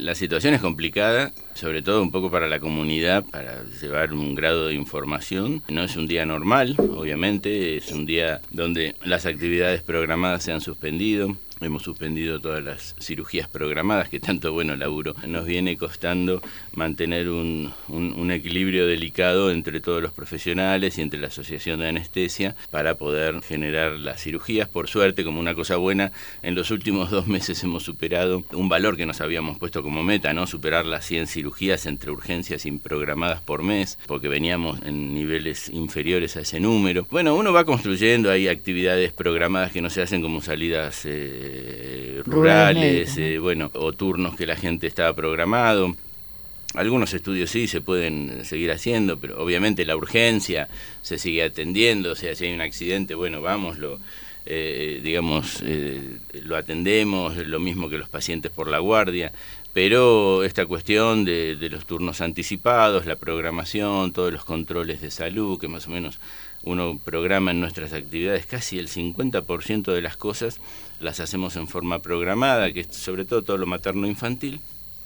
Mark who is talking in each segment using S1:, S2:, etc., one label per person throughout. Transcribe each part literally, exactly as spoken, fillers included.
S1: La situación es complicada, sobre todo un poco para la comunidad, para llevar un grado de información. No es un día normal, obviamente, es un día donde las actividades programadas se han suspendido. Hemos suspendido todas las cirugías programadas, que tanto bueno laburo nos viene costando mantener un, un, un equilibrio delicado entre todos los profesionales y entre la Asociación de Anestesia para poder generar las cirugías. Por suerte, como una cosa buena, en los últimos dos meses hemos superado un valor que nos habíamos puesto como meta, ¿no? Superar las cien cirugías entre urgencias improgramadas por mes, porque veníamos en niveles inferiores a ese número. Bueno, uno va construyendo, hay actividades programadas que no se hacen como salidas eh, Eh, rurales, eh, bueno, o turnos que la gente estaba programado. Algunos estudios sí se pueden seguir haciendo, pero obviamente la urgencia se sigue atendiendo. O sea, si hay un accidente, bueno, vamos, lo, eh, digamos, eh, lo atendemos, lo mismo que los pacientes por la guardia. Pero esta cuestión de, de los turnos anticipados, la programación, todos los controles de salud, que más o menos uno programa en nuestras actividades, casi el cincuenta por ciento de las cosas las hacemos en forma programada, que es sobre todo todo lo materno-infantil,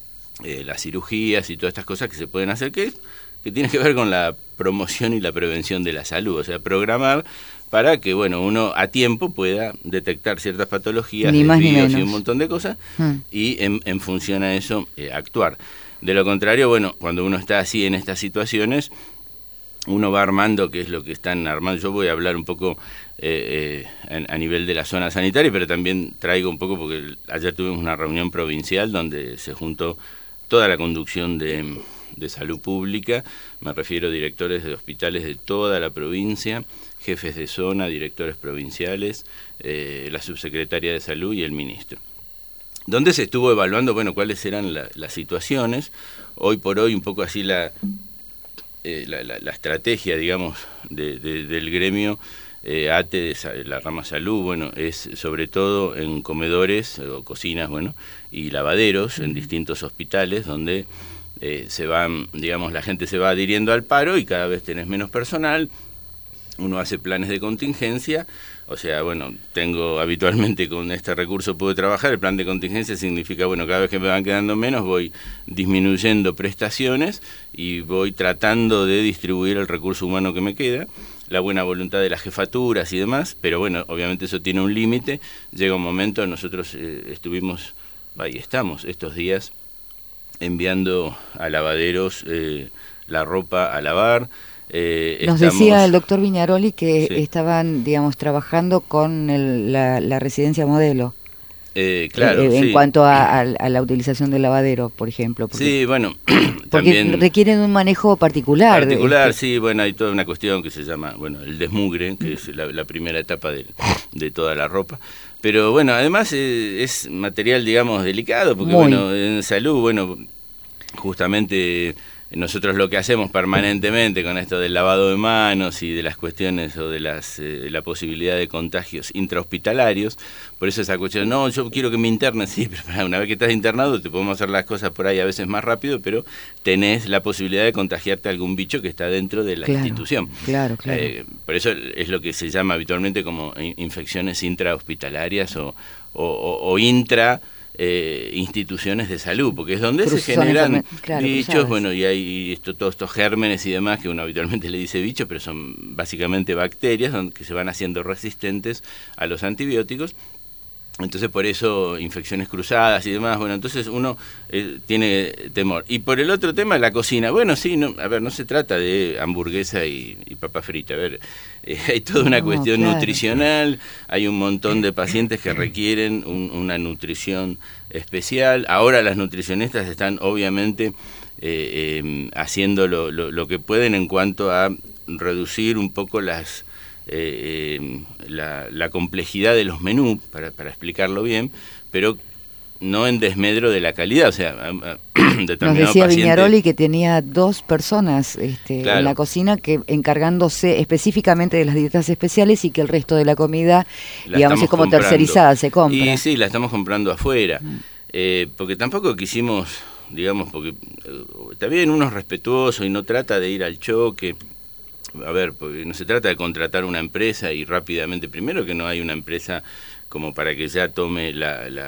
S1: eh, las cirugías y todas estas cosas que se pueden hacer, que, que tiene que ver con la promoción y la prevención de la salud, o sea, programar para que, bueno, uno a tiempo pueda detectar ciertas patologías,
S2: ni más ni
S1: desvíos
S2: menos.
S1: y un montón de cosas,
S2: hmm.
S1: y en, en función a eso eh, actuar. De lo contrario, bueno, cuando uno está así en estas situaciones, uno va armando qué es lo que están armando. Yo voy a hablar un poco eh, eh, a, a nivel de la zona sanitaria, pero también traigo un poco, porque ayer tuvimos una reunión provincial donde se juntó toda la conducción de, de salud pública, me refiero a directores de hospitales de toda la provincia, jefes de zona, directores provinciales, eh, la subsecretaria de salud y el ministro, donde se estuvo evaluando, bueno, cuáles eran la, las situaciones. Hoy por hoy un poco así la... Eh, la, la, la estrategia, digamos, de, de, del gremio eh, A T E de la rama salud, bueno, es sobre todo en comedores o cocinas, bueno, y lavaderos en distintos hospitales donde eh, se van, digamos, la gente se va adhiriendo al paro y cada vez tenés menos personal. Uno hace planes de contingencia, o sea, bueno, tengo habitualmente con este recurso puedo trabajar. El plan de contingencia significa, bueno, cada vez que me van quedando menos voy disminuyendo prestaciones y voy tratando de distribuir el recurso humano que me queda, la buena voluntad de las jefaturas y demás, pero bueno, obviamente eso tiene un límite. Llega un momento, nosotros eh, estuvimos, ahí estamos estos días, enviando a lavaderos eh, la ropa a lavar. Eh,
S2: Nos
S1: estamos...
S2: decía el doctor Viñaroli que
S1: sí.
S2: estaban, digamos, trabajando con el, la, la residencia modelo.
S1: Eh, claro,
S2: eh, en
S1: sí.
S2: cuanto a, a, a la utilización del lavadero, por ejemplo. Porque,
S1: sí, bueno,
S2: porque
S1: también
S2: requieren un manejo particular.
S1: Particular,
S2: este.
S1: sí, bueno, hay toda una cuestión que se llama, bueno, el desmugre, que es la, la primera etapa de, de toda la ropa. Pero bueno, además eh, es material, digamos, delicado, porque
S2: Muy.
S1: bueno, en salud, bueno, justamente nosotros lo que hacemos permanentemente con esto del lavado de manos y de las cuestiones o de las eh, la posibilidad de contagios intrahospitalarios, por eso esa cuestión, no, yo quiero que me internen, sí, pero una vez que estás internado te podemos hacer las cosas por ahí a veces más rápido, pero tenés la posibilidad de contagiarte a algún bicho que está dentro de la
S2: claro,
S1: institución.
S2: Claro, claro.
S1: Eh, por eso es lo que se llama habitualmente como infecciones intrahospitalarias o, o, o, o intra... Eh, instituciones de salud, porque es donde
S2: Cruz,
S1: se generan
S2: claro,
S1: bichos,
S2: cruzadas.
S1: bueno, y hay esto, todos estos gérmenes y demás que uno habitualmente le dice bichos, pero son básicamente bacterias que se van haciendo resistentes a los antibióticos. Entonces por eso infecciones cruzadas y demás, bueno, entonces uno eh, tiene temor. Y por el otro tema, la cocina, bueno, sí, no, a ver, no se trata de hamburguesa y, y papa frita, a ver, eh, hay toda una
S2: no,
S1: cuestión
S2: claro.
S1: nutricional, hay un montón de pacientes que requieren un, una nutrición especial. Ahora las nutricionistas están obviamente eh, eh, haciendo lo, lo, lo que pueden en cuanto a reducir un poco las... Eh, eh, la, la complejidad de los menús, para, para explicarlo bien, pero no en desmedro de la calidad, o sea, a, a
S2: nos decía paciente... Viñaroli que tenía dos personas este, claro. en la cocina que encargándose específicamente de las dietas especiales y que el resto de la comida, la digamos, es como comprando. tercerizada, se compra.
S1: Y sí, la estamos comprando afuera, mm. eh, porque tampoco quisimos, digamos, porque eh, está bien, uno es respetuoso y no trata de ir al choque. A ver, porque no se trata de contratar una empresa y rápidamente, primero que no hay una empresa como para que ya tome la, la,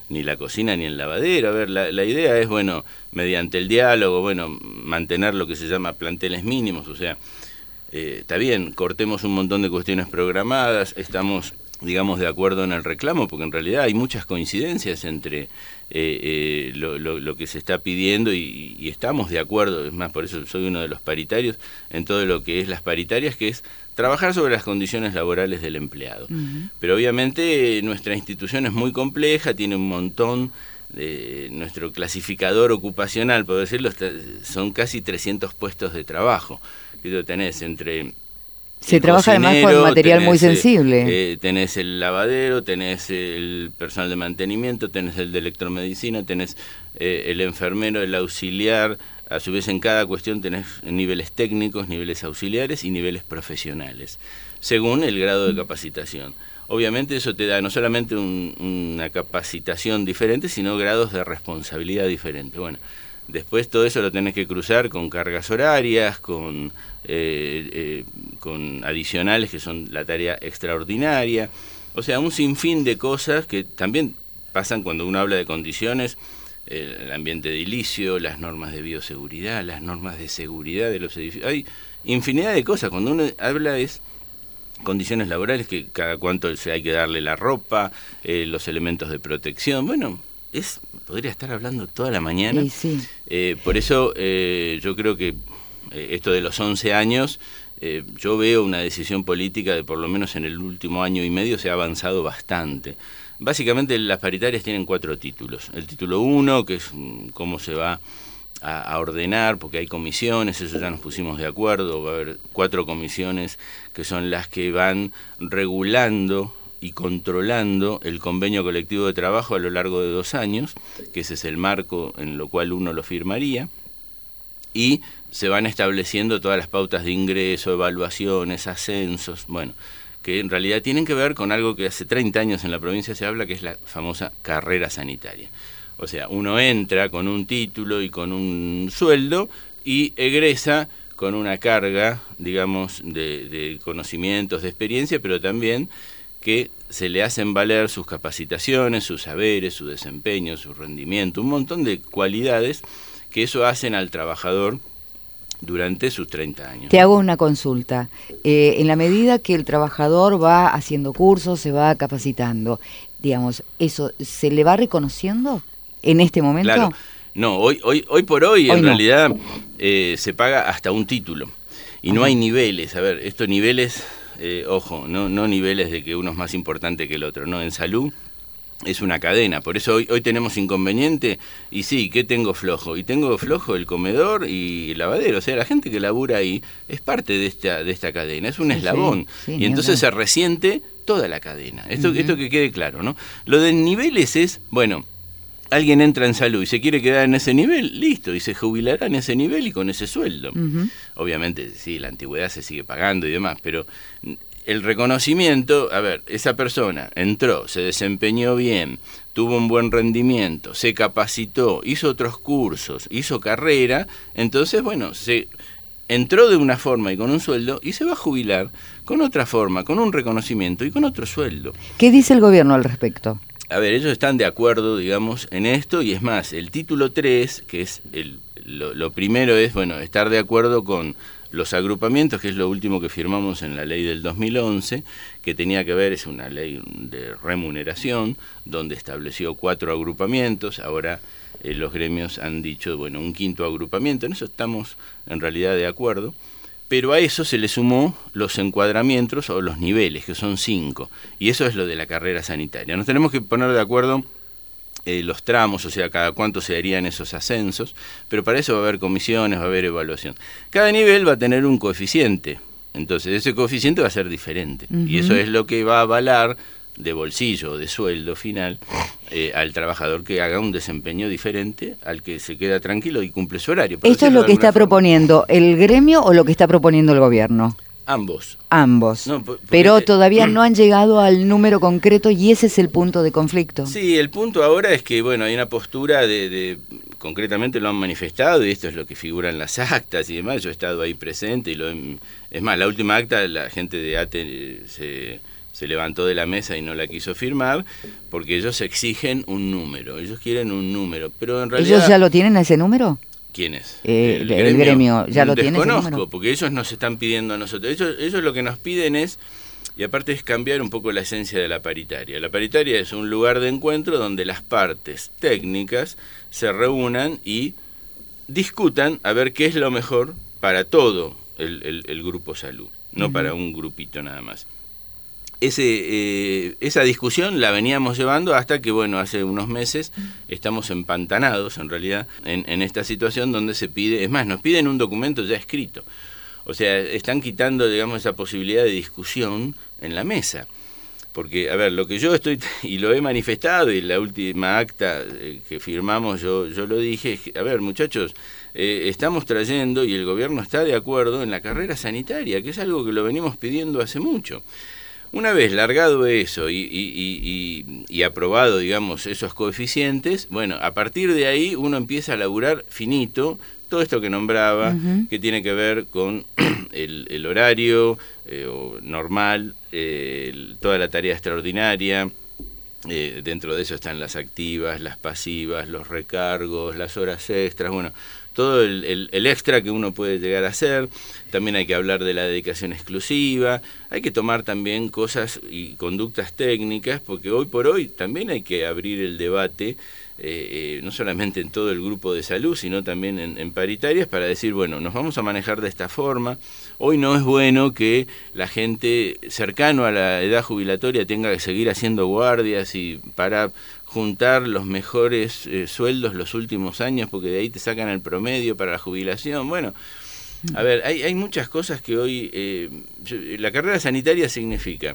S1: ni la cocina ni el lavadero. A ver, la, la idea es, bueno, mediante el diálogo, bueno, mantener lo que se llama planteles mínimos, o sea, eh, está bien, cortemos un montón de cuestiones programadas, estamos, digamos, de acuerdo en el reclamo, porque en realidad hay muchas coincidencias entre eh, eh, lo, lo, lo que se está pidiendo y, y estamos de acuerdo, es más, por eso soy uno de los paritarios, en todo lo que es las paritarias, que es trabajar sobre las condiciones laborales del empleado. Uh-huh. Pero obviamente nuestra institución es muy compleja, tiene un montón de, nuestro clasificador ocupacional, por decirlo, son casi trescientos puestos de trabajo. Que tenés entre...
S2: Se trabaja además con material tenés, muy sensible.
S1: Eh, tenés el lavadero, tenés el personal de mantenimiento, tenés el de electromedicina, tenés eh, el enfermero, el auxiliar. A su vez, en cada cuestión tenés niveles técnicos, niveles auxiliares y niveles profesionales, según el grado de capacitación. Obviamente eso te da no solamente un, una capacitación diferente, sino grados de responsabilidad diferentes. Bueno, después todo eso lo tenés que cruzar con cargas horarias, con, eh, eh, con adicionales que son la tarea extraordinaria. O sea, un sinfín de cosas que también pasan cuando uno habla de condiciones, eh, el ambiente edilicio, las normas de bioseguridad, las normas de seguridad de los edificios. Hay infinidad de cosas. Cuando uno habla es condiciones laborales, que cada cuánto se hay que darle la ropa, eh, los elementos de protección. Bueno, es podría estar hablando toda la mañana.
S2: Sí, sí.
S1: Eh, por eso eh, yo creo que eh, esto de los once años, eh, yo veo una decisión política de por lo menos en el último año y medio se ha avanzado bastante. Básicamente las paritarias tienen cuatro títulos. El título uno, que es cómo se va a, a ordenar, porque hay comisiones, eso ya nos pusimos de acuerdo, va a haber cuatro comisiones que son las que van regulando y controlando el convenio colectivo de trabajo a lo largo de dos años, que ese es el marco en lo cual uno lo firmaría, y se van estableciendo todas las pautas de ingreso, evaluaciones, ascensos, bueno, que en realidad tienen que ver con algo que hace treinta años en la provincia se habla, que es la famosa carrera sanitaria. O sea, uno entra con un título y con un sueldo y egresa con una carga, digamos, de, de conocimientos, de experiencia, pero también que se le hacen valer sus capacitaciones, sus saberes, su desempeño, su rendimiento, un montón de cualidades que eso hacen al trabajador durante sus treinta años.
S2: Te hago una consulta. Eh, en la medida que el trabajador va haciendo cursos, se va capacitando, digamos, ¿eso se le va reconociendo en este momento?
S1: Claro. No, hoy, hoy, hoy por hoy, hoy en
S2: no.
S1: realidad eh, se paga hasta un título y Ajá. no hay niveles. A ver, estos niveles... Eh, ojo, no, no niveles de que uno es más importante que el otro, no, en salud es una cadena, por eso hoy, hoy tenemos inconveniente, y sí, ¿qué tengo flojo? Y tengo flojo el comedor y el lavadero, o sea, la gente que labura ahí es parte de esta, de esta cadena, es un sí, eslabón, sí, sí, y entonces se resiente toda la cadena, esto, uh-huh. esto que quede claro, ¿no? Lo de niveles es, bueno, alguien entra en salud y se quiere quedar en ese nivel, listo, y se jubilará en ese nivel y con ese sueldo. Uh-huh. Obviamente, sí, la antigüedad se sigue pagando y demás, pero el reconocimiento, a ver, esa persona entró, se desempeñó bien, tuvo un buen rendimiento, se capacitó, hizo otros cursos, hizo carrera, entonces, bueno, se entró de una forma y con un sueldo y se va a jubilar con otra forma, con un reconocimiento y con otro sueldo.
S2: ¿Qué dice el gobierno al respecto?
S1: A ver, ellos están de acuerdo, digamos, en esto, y es más, el título tres, que es el lo, lo primero es, bueno, estar de acuerdo con los agrupamientos, que es lo último que firmamos en la ley del dos mil once, que tenía que ver, es una ley de remuneración, donde estableció cuatro agrupamientos, ahora eh, los gremios han dicho, bueno, un quinto agrupamiento, en eso estamos en realidad de acuerdo. Pero a eso se le sumó los encuadramientos o los niveles, que son cinco, y eso es lo de la carrera sanitaria. Nos tenemos que poner de acuerdo eh, los tramos, o sea, cada cuánto se harían esos ascensos, pero para eso va a haber comisiones, va a haber evaluación. Cada nivel va a tener un coeficiente, entonces ese coeficiente va a ser diferente, uh-huh. y eso es lo que va a avalar de bolsillo o de sueldo final eh, al trabajador que haga un desempeño diferente al que se queda tranquilo y cumple su horario.
S2: ¿Esto es lo que está forma. proponiendo el gremio o lo que está proponiendo el gobierno?
S1: Ambos.
S2: Ambos. No, por, Pero todavía no han llegado al número concreto y ese es el punto de conflicto.
S1: Sí, el punto ahora es que, bueno, hay una postura de, de concretamente lo han manifestado y esto es lo que figura en las actas y demás. Yo he estado ahí presente y lo he, es más, la última acta la gente de A T E se... se se levantó de la mesa y no la quiso firmar, porque ellos exigen un número, ellos quieren un número, pero en realidad...
S2: ¿Ellos ya lo tienen ese número?
S1: ¿Quiénes?
S2: Eh, el, el gremio, gremio ya lo tiene.
S1: Desconozco, porque ellos nos están pidiendo a nosotros. Ellos, ellos lo que nos piden es, y aparte es cambiar un poco la esencia de la paritaria. La paritaria es un lugar de encuentro donde las partes técnicas se reúnan y discutan a ver qué es lo mejor para todo el, el, el grupo salud, no uh-huh. para un grupito nada más. Ese, eh, esa discusión la veníamos llevando hasta que, bueno, hace unos meses estamos empantanados, en realidad, en, en esta situación donde se pide, es más, nos piden un documento ya escrito. O sea, están quitando, digamos, esa posibilidad de discusión en la mesa. Porque, a ver, lo que yo estoy, y lo he manifestado, y en la última acta eh, que firmamos yo, yo lo dije, es que, a ver, muchachos, eh, estamos trayendo, y el gobierno está de acuerdo, en la carrera sanitaria, que es algo que lo venimos pidiendo hace mucho. Una vez largado eso y, y, y, y, y aprobado, digamos, esos coeficientes, bueno, a partir de ahí uno empieza a laburar finito todo esto que nombraba, uh-huh. que tiene que ver con el, el horario eh, o normal, eh, el, toda la tarea extraordinaria. Eh, dentro de eso están las activas, las pasivas, los recargos, las horas extras, bueno, todo el, el, el extra que uno puede llegar a hacer. También hay que hablar de la dedicación exclusiva, hay que tomar también cosas y conductas técnicas, porque hoy por hoy también hay que abrir el debate, eh, eh, no solamente en todo el grupo de salud, sino también en, en paritarias, para decir, bueno, nos vamos a manejar de esta forma. Hoy no es bueno que la gente cercano a la edad jubilatoria tenga que seguir haciendo guardias y para juntar los mejores eh, sueldos los últimos años, porque de ahí te sacan el promedio para la jubilación. Bueno, a ver, hay, hay muchas cosas que hoy... Eh, la carrera sanitaria significa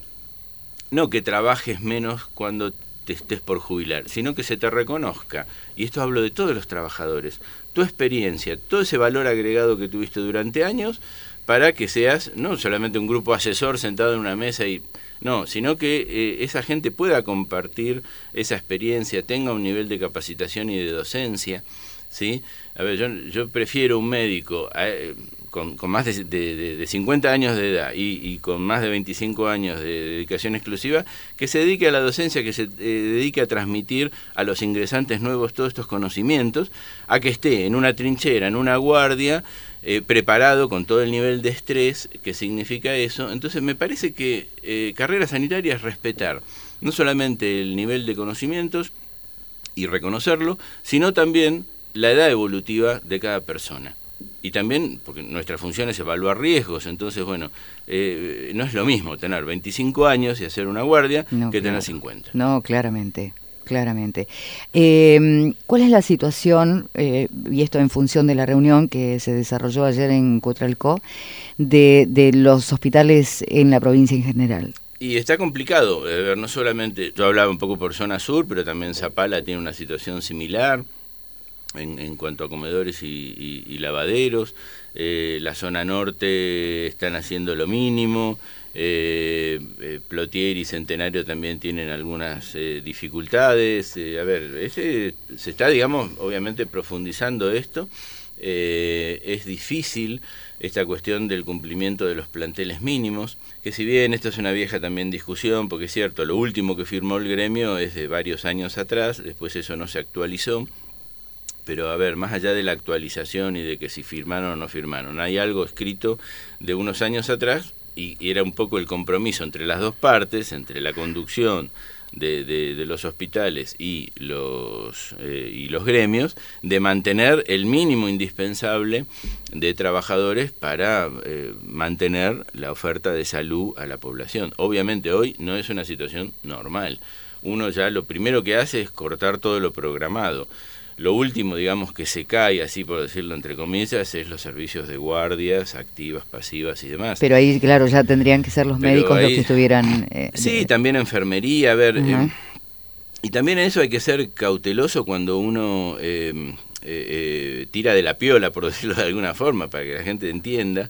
S1: no que trabajes menos cuando te estés por jubilar, sino que se te reconozca, y esto hablo de todos los trabajadores, tu experiencia, todo ese valor agregado que tuviste durante años, para que seas no solamente un grupo asesor sentado en una mesa y... No, sino que eh, esa gente pueda compartir esa experiencia, tenga un nivel de capacitación y de docencia, ¿sí? A ver, yo, yo prefiero un médico eh, con, con más de, de, de cincuenta años de edad y, y con más de veinticinco años de dedicación exclusiva, que se dedique a la docencia, que se eh, dedique a transmitir a los ingresantes nuevos todos estos conocimientos, a que esté en una trinchera, en una guardia, Eh, preparado con todo el nivel de estrés que significa eso. Entonces me parece que eh, carrera sanitaria es respetar no solamente el nivel de conocimientos y reconocerlo, sino también la edad evolutiva de cada persona. Y también, porque nuestra función es evaluar riesgos, entonces, bueno, eh, no es lo mismo tener veinticinco años y hacer una guardia no, que claro. tener cincuenta.
S2: No, claramente. Claramente. Eh, ¿Cuál es la situación, eh, y esto en función de la reunión que se desarrolló ayer en Cutralcó, de, de los hospitales en la provincia en general?
S1: Y está complicado, eh, no solamente, yo hablaba un poco por zona sur, pero también Zapala tiene una situación similar en, en cuanto a comedores y, y, y lavaderos. Eh, la zona norte están haciendo lo mínimo. Eh, eh, Plotier y Centenario también tienen algunas eh, dificultades. Eh, a ver, ese, se está, digamos, obviamente profundizando esto. Eh, es difícil esta cuestión del cumplimiento de los planteles mínimos, que si bien esto es una vieja también discusión, porque es cierto, lo último que firmó el gremio es de varios años atrás, después eso no se actualizó. Pero a ver, más allá de la actualización y de que si firmaron o no firmaron, hay algo escrito de unos años atrás, y era un poco el compromiso entre las dos partes, entre la conducción de, de, de los hospitales y los, eh, y los gremios, de mantener el mínimo indispensable de trabajadores para eh, mantener la oferta de salud a la población. Obviamente hoy no es una situación normal. Uno ya lo primero que hace es cortar todo lo programado. Lo último, digamos, que se cae, así por decirlo entre comillas, es los servicios de guardias, activas, pasivas y demás.
S2: Pero ahí, claro, ya tendrían que ser los Pero médicos ahí, los que estuvieran... Eh,
S1: sí,
S2: de...
S1: también enfermería, a ver... Uh-huh. eh, y también en eso hay que ser cauteloso cuando uno eh, eh, eh, tira de la piola, por decirlo de alguna forma, para que la gente entienda,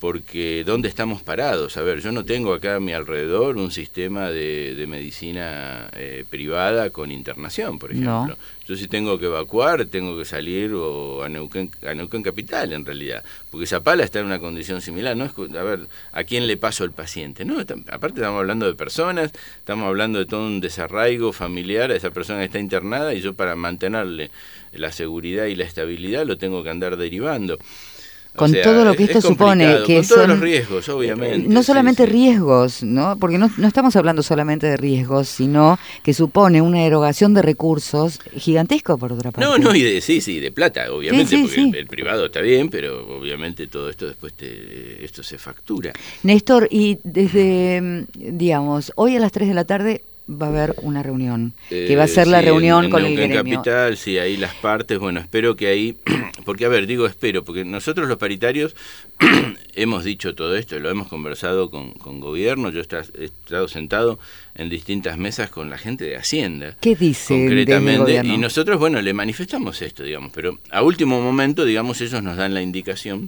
S1: porque ¿dónde estamos parados? A ver, yo no tengo acá a mi alrededor un sistema de, de medicina eh, privada con internación, por ejemplo. No. Yo si tengo que evacuar, tengo que salir o a Neuquén, a Neuquén Capital, en realidad, porque Zapala está en una condición similar. No es, a ver, ¿a quién le paso el paciente? No, está, aparte estamos hablando de personas, estamos hablando de todo un desarraigo familiar a esa persona que está internada, y yo para mantenerle la seguridad y la estabilidad lo tengo que andar derivando.
S2: Con o sea, todo lo que esto supone, que
S1: con
S2: son,
S1: todos los riesgos, obviamente.
S2: No solamente
S1: sí, sí.
S2: riesgos, ¿no? Porque no, no estamos hablando solamente de riesgos, sino que supone una erogación de recursos gigantesco, por otra parte.
S1: No, no, y de, sí, sí, de plata, obviamente,
S2: sí, sí,
S1: porque
S2: sí.
S1: El, el privado está bien, pero obviamente todo esto después te, esto se factura.
S2: Néstor, y desde, digamos, hoy a las tres de la tarde va a haber una reunión, eh, que va a ser sí, la reunión en, en
S1: con
S2: Neuquén
S1: el gremio. Capital, sí, ahí las partes, bueno, espero que ahí, porque a ver, digo espero, porque nosotros los paritarios hemos dicho todo esto, lo hemos conversado con, con gobierno, yo he estado sentado en distintas mesas con la gente de Hacienda.
S2: ¿Qué dice
S1: concretamente? Y nosotros, bueno, le manifestamos esto, digamos, pero a último momento, digamos, ellos nos dan la indicación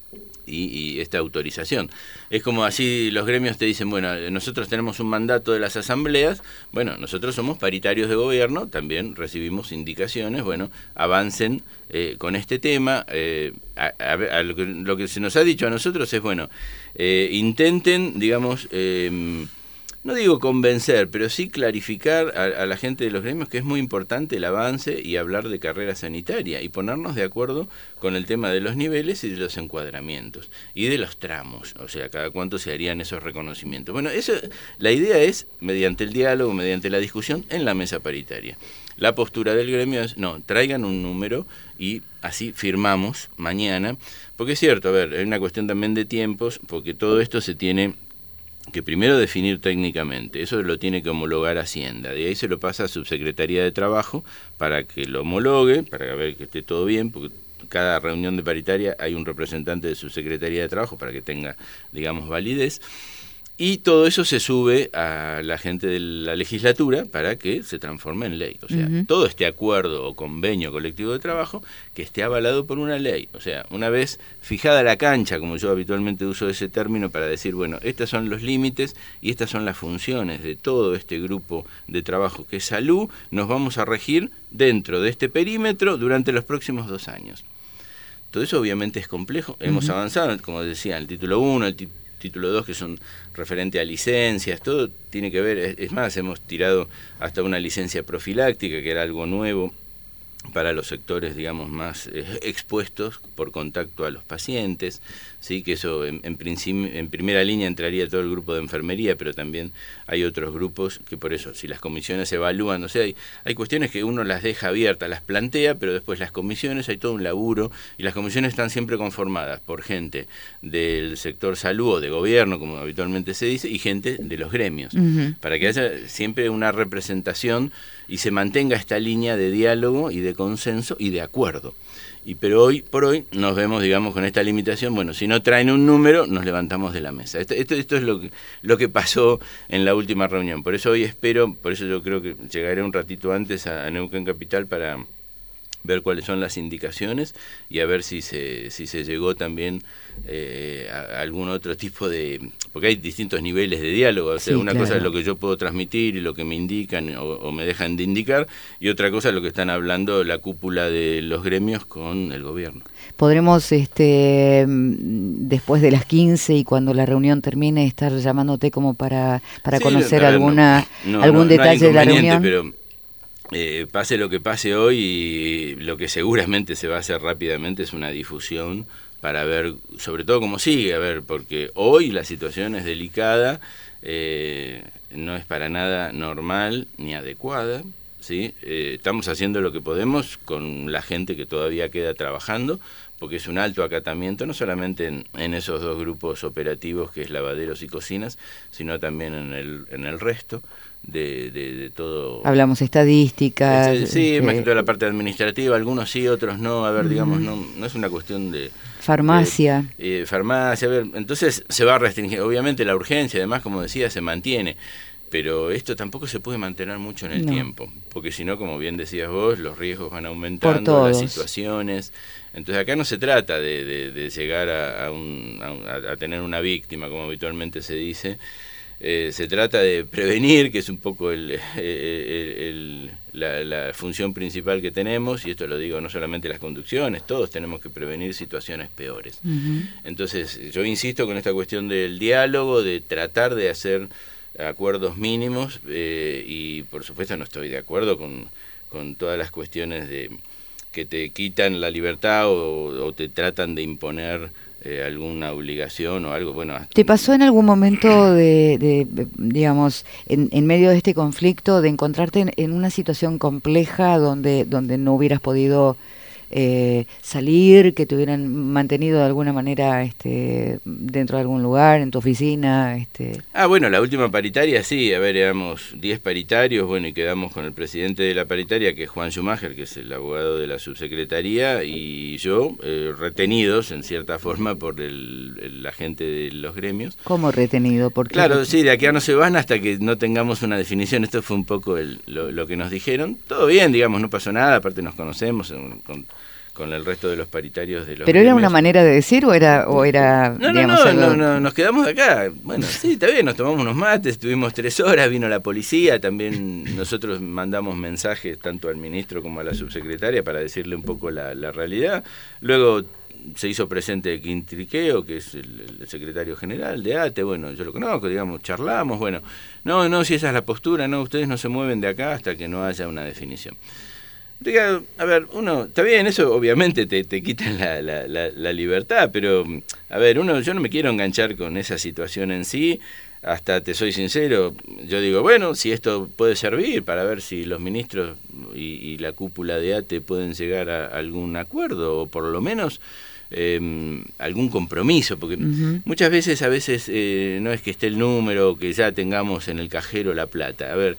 S1: Y, y esta autorización. Es como así los gremios te dicen, bueno, nosotros tenemos un mandato de las asambleas, bueno, nosotros somos paritarios de gobierno, también recibimos indicaciones, bueno, avancen eh, con este tema, eh, a, a, a lo, que, lo que se nos ha dicho a nosotros es, bueno, eh, intenten, digamos, eh, no digo convencer, pero sí clarificar a, a la gente de los gremios que es muy importante el avance y hablar de carrera sanitaria y ponernos de acuerdo con el tema de los niveles y de los encuadramientos y de los tramos, o sea, cada cuánto se harían esos reconocimientos. Bueno, eso, la idea es, mediante el diálogo, mediante la discusión, en la mesa paritaria. La postura del gremio es, no, traigan un número y así firmamos mañana, porque es cierto, a ver, hay una cuestión también de tiempos, porque todo esto se tiene que primero definir técnicamente, eso lo tiene que homologar Hacienda, de ahí se lo pasa a Subsecretaría de Trabajo para que lo homologue, para ver que esté todo bien, porque cada reunión de paritaria hay un representante de Subsecretaría de Trabajo para que tenga, digamos, validez, y todo eso se sube a la gente de la legislatura para que se transforme en ley. O sea, uh-huh. todo este acuerdo o convenio colectivo de trabajo que esté avalado por una ley. O sea, una vez fijada la cancha, como yo habitualmente uso ese término para decir, bueno, estos son los límites y estas son las funciones de todo este grupo de trabajo que es salud, nos vamos a regir dentro de este perímetro durante los próximos dos años. Todo eso obviamente es complejo. Uh-huh. Hemos avanzado, como decía, el título uno, el título título dos, que son referente a licencias, todo tiene que ver, es, es más, hemos tirado hasta una licencia profiláctica, que era algo nuevo para los sectores, digamos, más eh, expuestos por contacto a los pacientes, sí, que eso en, en, principio, en primera línea entraría todo el grupo de enfermería, pero también hay otros grupos que por eso, si las comisiones evalúan, o sea, hay, hay cuestiones que uno las deja abiertas, las plantea, pero después las comisiones, hay todo un laburo, y las comisiones están siempre conformadas por gente del sector salud o de gobierno, como habitualmente se dice, y gente de los gremios, uh-huh. para que haya siempre una representación y se mantenga esta línea de diálogo y de consenso y de acuerdo. Y pero hoy por hoy nos vemos, digamos, con esta limitación, bueno, si no traen un número, nos levantamos de la mesa. Esto, esto, esto es lo que, lo que pasó en la última reunión. Por eso hoy espero, por eso yo creo que llegaré un ratito antes a, a Neuquén Capital para ver cuáles son las indicaciones y a ver si se si se llegó también eh, a, a algún otro tipo de... Porque hay distintos niveles de diálogo, o sea, sí, una claro. cosa es lo que yo puedo transmitir y lo que me indican o, o me dejan de indicar, y otra cosa es lo que están hablando la cúpula de los gremios con el gobierno.
S2: Podremos, este después de las quince y cuando la reunión termine, estar llamándote como para, para sí, conocer ver, alguna no, no, algún no, detalle no de la reunión.
S1: Pero Eh, pase lo que pase hoy, y lo que seguramente se va a hacer rápidamente es una difusión para ver, sobre todo cómo sigue, a ver, porque hoy la situación es delicada, eh, no es para nada normal ni adecuada, ¿sí? Eh, estamos haciendo lo que podemos con la gente que todavía queda trabajando, porque es un alto acatamiento, no solamente en, en esos dos grupos operativos que es lavaderos y cocinas, sino también en el, en el resto. De, de, de todo.
S2: Hablamos estadísticas.
S1: Este, sí, este... más que toda la parte administrativa, algunos sí, otros no, a ver, mm. digamos, no, no es una cuestión de...
S2: Farmacia.
S1: De, eh, farmacia, a ver, entonces se va a restringir, obviamente la urgencia, además, como decía, se mantiene, pero esto tampoco se puede mantener mucho en el no. tiempo, porque si no, como bien decías vos, los riesgos van aumentando, las situaciones. Entonces acá no se trata de, de, de llegar a, a, un, a, a tener una víctima, como habitualmente se dice. Eh, se trata de prevenir, que es un poco el, el, el, la, la función principal que tenemos, y esto lo digo no solamente las conducciones, todos tenemos que prevenir situaciones peores. Uh-huh. Entonces yo insisto con esta cuestión del diálogo, de tratar de hacer acuerdos mínimos, eh, y por supuesto no estoy de acuerdo con, con todas las cuestiones de que te quitan la libertad o, o te tratan de imponer Eh, alguna obligación o algo, bueno. Hasta...
S2: ¿Te pasó en algún momento de, de digamos, en, en medio de este conflicto, de encontrarte en, en una situación compleja donde, donde no hubieras podido eh, salir, que te hubieran mantenido de alguna manera este, dentro de algún lugar, en tu oficina? Este...
S1: Ah, bueno, la última paritaria sí, a ver, éramos diez paritarios, bueno, y quedamos con el presidente de la paritaria, que es Juan Schumacher, que es el abogado de la subsecretaría, y yo, eh, retenidos en cierta forma por el, el agente de los gremios.
S2: ¿Cómo retenido? Porque
S1: claro, sí, de aquí no se van hasta que no tengamos una definición. Esto fue un poco el, lo, lo que nos dijeron. Todo bien, digamos, no pasó nada, aparte nos conocemos con, con el resto de los paritarios de los
S2: ¿Pero gremios. Era una manera de decir o era, o era
S1: no,
S2: digamos,
S1: no, no,
S2: algo...
S1: no, no, nos quedamos acá. Bueno, sí, está bien, nos tomamos unos mates, estuvimos tres horas, vino la policía, también nosotros mandamos mensajes tanto al ministro como a la subsecretaria para decirle un poco la, la realidad. Luego se hizo presente Quintriqueo, que es el, el secretario general de A T E, bueno, yo lo conozco, digamos, charlamos, bueno, no, no, si esa es la postura, no, ustedes no se mueven de acá hasta que no haya una definición. A ver, uno, está bien, eso obviamente te, te quita la, la, la, la libertad, pero, a ver, uno, yo no me quiero enganchar con esa situación en sí, hasta te soy sincero, yo digo, bueno, si esto puede servir para ver si los ministros y, y la cúpula de A T E pueden llegar a algún acuerdo, o por lo menos eh, algún compromiso, porque uh-huh. muchas veces, a veces, eh, no es que esté el número, que ya tengamos en el cajero la plata, a ver,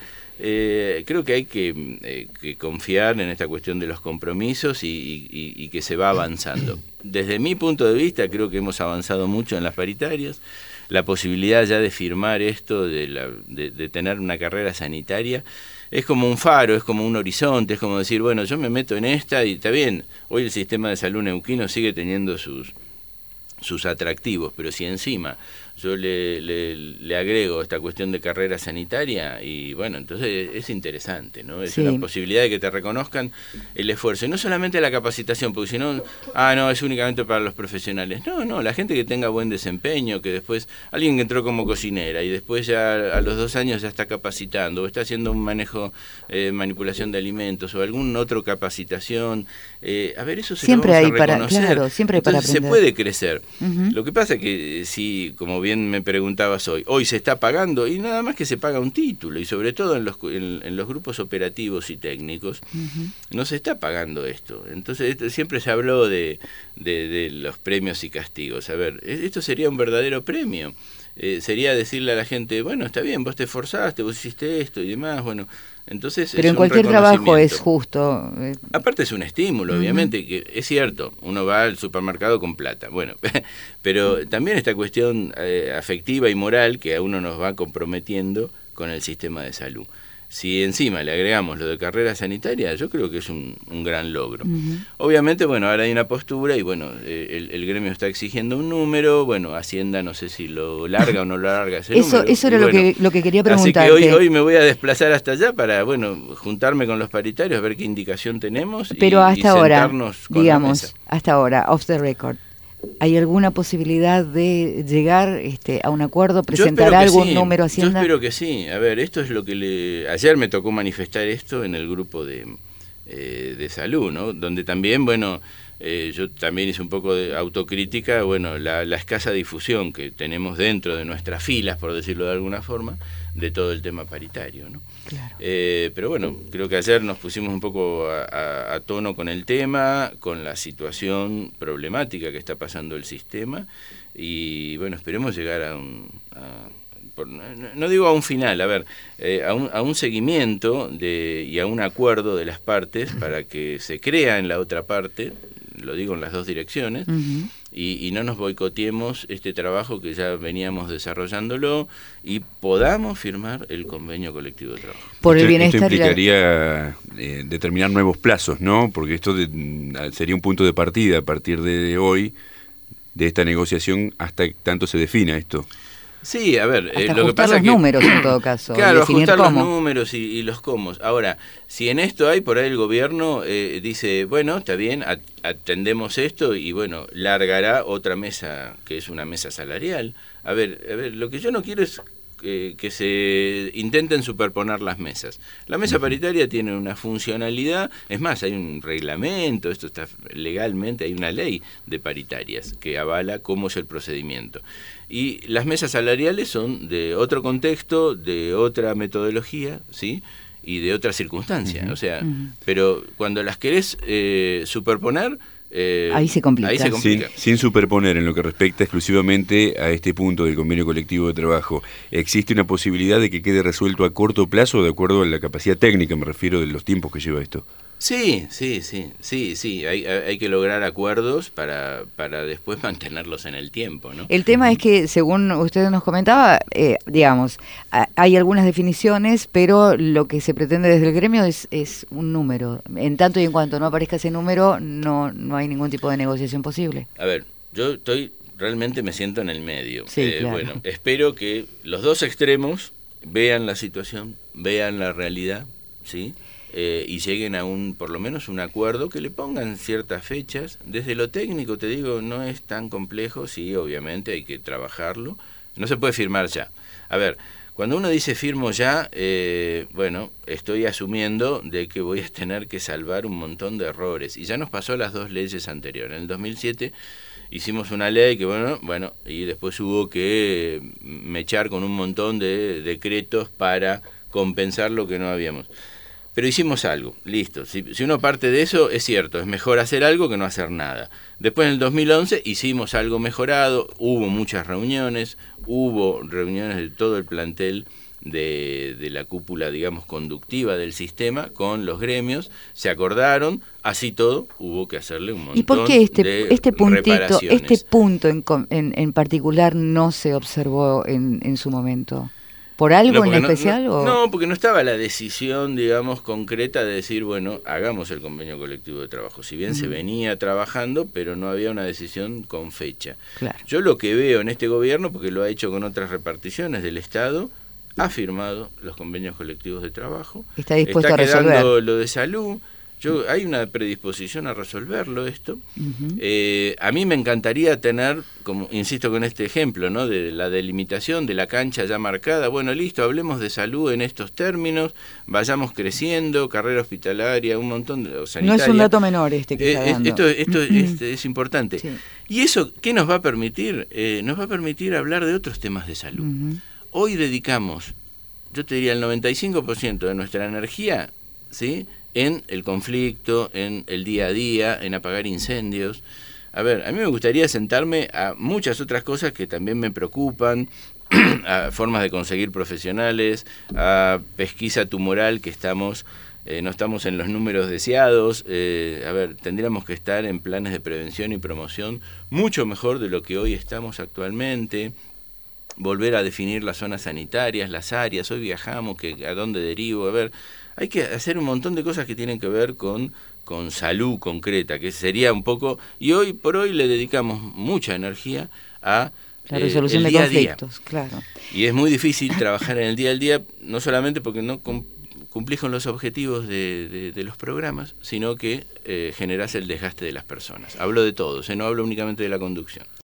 S1: Eh, creo que hay que, eh, que confiar en esta cuestión de los compromisos y, y, y que se va avanzando. Desde mi punto de vista creo que hemos avanzado mucho en las paritarias, la posibilidad ya de firmar esto, de, la, de, de tener una carrera sanitaria, es como un faro, es como un horizonte, es como decir, bueno, yo me meto en esta y está bien, hoy el sistema de salud neuquino sigue teniendo sus... sus atractivos, pero si encima yo le, le, le agrego esta cuestión de carrera sanitaria, y bueno, entonces es interesante, ¿no? Es sí. una posibilidad de que te reconozcan el esfuerzo, y no solamente la capacitación, porque si no, ah, no, es únicamente para los profesionales. No, no, la gente que tenga buen desempeño, que después, alguien que entró como cocinera y después ya a los dos años ya está capacitando, o está haciendo un manejo, eh, manipulación de alimentos, o algún otro capacitación, eh, a ver, eso se
S2: siempre
S1: lo vamos
S2: hay
S1: a reconocer.
S2: Para, claro, siempre hay
S1: entonces
S2: para aprender.
S1: Se puede crecer. Uh-huh. Lo que pasa es que si, como bien me preguntabas hoy, hoy se está pagando, y nada más que se paga un título, y sobre todo en los, en, en los grupos operativos y técnicos, uh-huh. no se está pagando esto. Entonces esto, siempre se habló de, de, de los premios y castigos. A ver, esto sería un verdadero premio. Eh, sería decirle a la gente, bueno, está bien, vos te esforzaste, vos hiciste esto y demás, bueno, entonces
S2: pero
S1: es
S2: en cualquier trabajo es justo.
S1: Aparte es un estímulo, uh-huh. obviamente, que es cierto, uno va al supermercado con plata, bueno, pero también esta cuestión eh, afectiva y moral que a uno nos va comprometiendo con el sistema de salud. Si encima le agregamos lo de carrera sanitaria, yo creo que es un, un gran logro. Uh-huh. Obviamente, bueno, ahora hay una postura y, bueno, eh, el, el gremio está exigiendo un número, bueno, Hacienda no sé si lo larga o no lo larga ese
S2: eso,
S1: número.
S2: Eso era
S1: bueno,
S2: lo que lo que quería preguntarte.
S1: Así que hoy, hoy me voy a desplazar hasta allá para, bueno, juntarme con los paritarios, ver qué indicación tenemos.
S2: Pero
S1: y,
S2: hasta
S1: y
S2: ahora,
S1: sentarnos con
S2: digamos,
S1: la mesa.
S2: hasta ahora, off the record, ¿hay alguna posibilidad de llegar este, a un acuerdo, presentar algún
S1: sí,
S2: número a Hacienda?
S1: Yo espero que sí. A ver, esto es lo que le... Ayer me tocó manifestar esto en el grupo de, eh, de salud, ¿no? Donde también, bueno, eh, yo también hice un poco de autocrítica, bueno, la, la escasa difusión que tenemos dentro de nuestras filas, por decirlo de alguna forma, de todo el tema paritario, ¿no?
S2: Claro.
S1: Eh, pero bueno, creo que ayer nos pusimos un poco a, a, a tono con el tema, con la situación problemática que está pasando el sistema, y bueno, esperemos llegar a un... A, por, no, no digo a un final, a ver, eh, a, un, a un seguimiento de, y a un acuerdo de las partes para que se crea en la otra parte lo digo en las dos direcciones,
S2: uh-huh.
S1: y, y no nos boicoteemos este trabajo que ya veníamos desarrollándolo y podamos firmar el convenio colectivo de trabajo.
S2: Por el
S3: esto,
S2: bienestar
S3: esto implicaría eh, determinar nuevos plazos, ¿no? Porque esto de, sería un punto de partida a partir de hoy de esta negociación hasta tanto se defina esto.
S1: Sí, a ver,
S2: eh,
S1: lo que pasa
S2: los
S1: es que,
S2: números en todo caso.
S1: Claro, ajustar
S2: cómo.
S1: los números y, y los cómo. Ahora, si en esto hay, por ahí el gobierno eh, dice, bueno, está bien, atendemos esto y bueno, largará otra mesa, que es una mesa salarial. A ver, a ver, lo que yo no quiero es eh, que se intenten superponer las mesas. La mesa paritaria tiene una funcionalidad, es más, hay un reglamento, esto está legalmente, hay una ley de paritarias que avala cómo es el procedimiento. Y las mesas salariales son de otro contexto, de otra metodología, ¿sí? Y de otra circunstancia. Uh-huh. O sea, uh-huh. pero cuando las querés eh, superponer, eh,
S2: ahí se complica.
S1: Ahí se complica.
S3: Sin, sin superponer en lo que respecta exclusivamente a este punto del convenio colectivo de trabajo, ¿existe una posibilidad de que quede resuelto a corto plazo, de acuerdo a la capacidad técnica, me refiero, de los tiempos que lleva esto?
S1: Sí, sí, sí, sí, sí, hay, hay que lograr acuerdos para, para después mantenerlos en el tiempo, ¿no?
S2: El tema es que, según usted nos comentaba, eh, digamos, hay algunas definiciones, pero lo que se pretende desde el gremio es, es un número. En tanto y en cuanto no aparezca ese número, no, no hay ningún tipo de negociación posible.
S1: A ver, yo estoy, realmente me siento en el medio.
S2: Sí,
S1: eh,
S2: claro.
S1: Bueno, espero que los dos extremos vean la situación, vean la realidad, ¿sí? Eh, y lleguen a un, por lo menos un acuerdo, que le pongan ciertas fechas. Desde lo técnico, te digo, no es tan complejo, sí, obviamente hay que trabajarlo, no se puede firmar ya. A ver, cuando uno dice firmo ya, eh, bueno, estoy asumiendo de que voy a tener que salvar un montón de errores, y ya nos pasó las dos leyes anteriores. En el dos mil siete hicimos una ley que, bueno, bueno, y después hubo que mechar con un montón de decretos para compensar lo que no habíamos. Pero hicimos algo, listo. Si, si uno parte de eso, es cierto, es mejor hacer algo que no hacer nada. Después, en el dos mil once, hicimos algo mejorado, hubo muchas reuniones, hubo reuniones de todo el plantel de, de la cúpula, digamos, conductiva del sistema con los gremios, se acordaron, así todo, hubo que hacerle un montón de
S2: ¿Y por qué este, este puntito,
S1: reparaciones.
S2: este punto en, en, en particular no se observó en, en su momento? ¿Por algo
S1: no,
S2: en
S1: no,
S2: especial?
S1: No,
S2: o?
S1: no, porque no estaba la decisión, digamos, concreta de decir, bueno, hagamos el convenio colectivo de trabajo. Si bien uh-huh. se venía trabajando, pero no había una decisión con fecha.
S2: Claro.
S1: Yo lo que veo en este gobierno, porque lo ha hecho con otras reparticiones del Estado, ha firmado los convenios colectivos de trabajo.
S2: Está dispuesto
S1: está
S2: a resolver.
S1: Está quedando lo de salud. Yo, hay una predisposición a resolverlo esto. Uh-huh. Eh, a mí me encantaría tener, como insisto con este ejemplo, ¿no? De la delimitación de la cancha ya marcada. Bueno, listo, hablemos de salud en estos términos, vayamos creciendo, carrera hospitalaria, un montón de sanitaria.
S2: No es un dato menor este que
S1: eh,
S2: está dando.
S1: Esto, esto uh-huh. es, es importante.
S2: Sí.
S1: ¿Y eso qué nos va a permitir? Eh, nos va a permitir hablar de otros temas de salud. Uh-huh. Hoy dedicamos, yo te diría, el noventa y cinco por ciento de nuestra energía, ¿sí?, en el conflicto, en el día a día, en apagar incendios. A ver, a mí me gustaría sentarme a muchas otras cosas que también me preocupan, a formas de conseguir profesionales, a pesquisa tumoral que estamos, eh, no estamos en los números deseados. Eh, a ver, tendríamos que estar en planes de prevención y promoción mucho mejor de lo que hoy estamos actualmente. Volver a definir las zonas sanitarias, las áreas, hoy viajamos, que a dónde derivo, a ver, hay que hacer un montón de cosas que tienen que ver con, con salud concreta, que sería un poco, y hoy por hoy le dedicamos mucha energía a
S2: la resolución
S1: eh, el
S2: de
S1: día
S2: conflictos,
S1: a día.
S2: Claro.
S1: Y es muy difícil trabajar en el día al día, no solamente porque no cumplís con los objetivos de, de, de los programas, sino que eh, generás el desgaste de las personas. Hablo de todos, ¿eh? No hablo únicamente de la conducción.